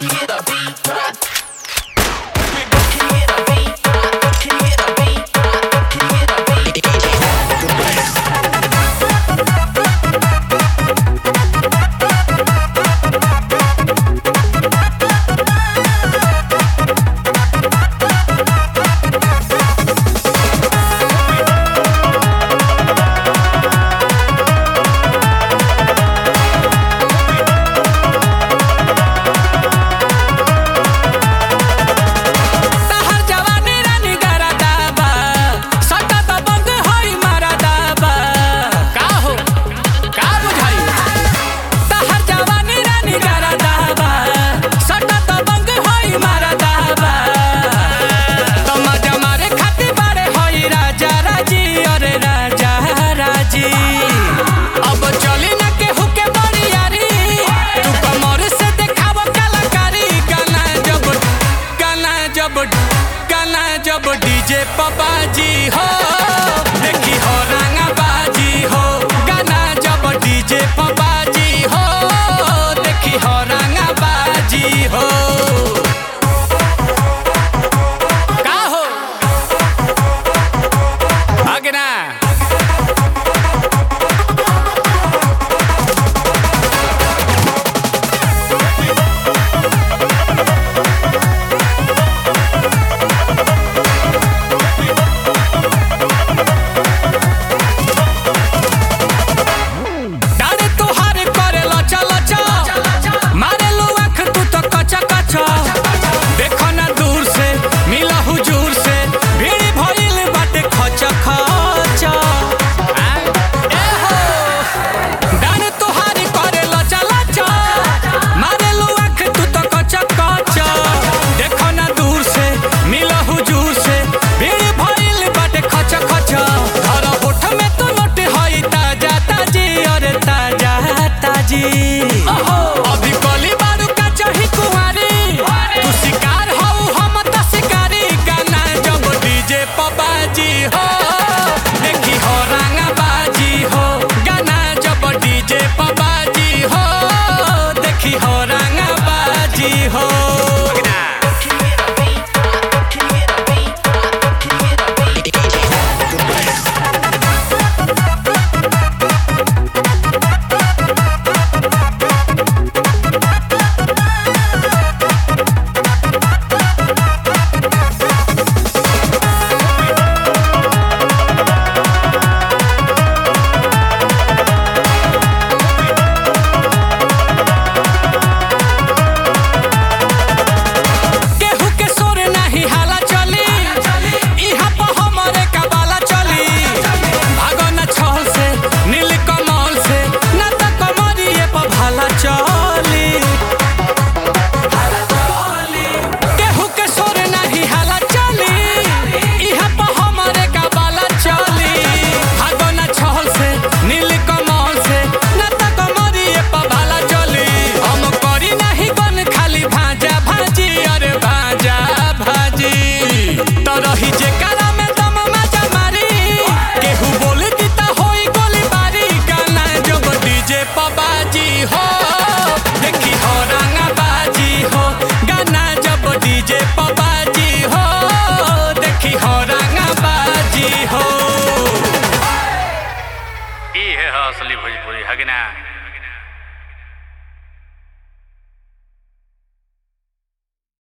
जब डीजे पबाजी हो देखी हो रंगा बाजी हो गाना जब डीजे पबाजी हो देखी हो रंगा बाजी हो का हो अगना अभी कली बारू का चाही कुंवारी तू शिकार हो हम त शिकारी गाना जब डीजे पबाजी हो देखी हो रंगा बाजी हो गाना जब डीजे पबाजी हो देखी हो रंगा बाजी हो असली भोजपुरी हगना।